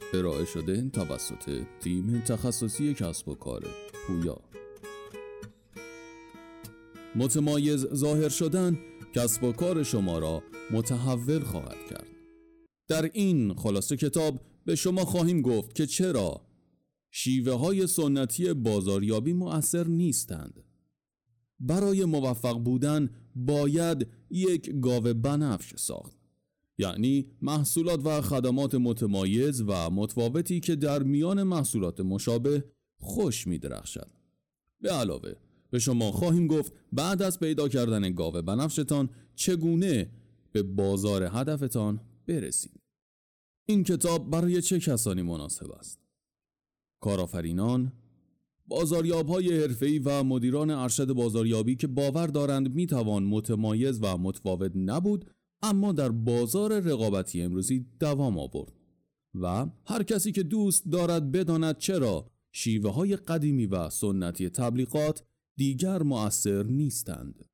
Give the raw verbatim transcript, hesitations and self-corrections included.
ارائه شده توسط تیم تخصصی کسب و کار پویا. متمایز ظاهر شدن کسب و کار شما را متحول خواهد کرد. در این خلاصه کتاب به شما خواهیم گفت که چرا شیوه های سنتی بازاریابی مؤثر نیستند. برای موفق بودن باید یک گاو بنفش ساخت، یعنی محصولات و خدمات متمایز و متفاوتی که در میان محصولات مشابه خوش می درخشد. به علاوه به شما خواهیم گفت بعد از پیدا کردن گاو بنفشتان چگونه به بازار هدفتان برسید. این کتاب برای چه کسانی مناسب است؟ کارآفرینان، بازاریاب‌های حرفه‌ای و مدیران ارشد بازاریابی که باور دارند میتوان متمایز و متفاوت نبود اما در بازار رقابتی امروزی دوام آورد، و هر کسی که دوست دارد بداند چرا شیوه‌های قدیمی و سنتی تبلیغات دیگر مؤثر نیستند.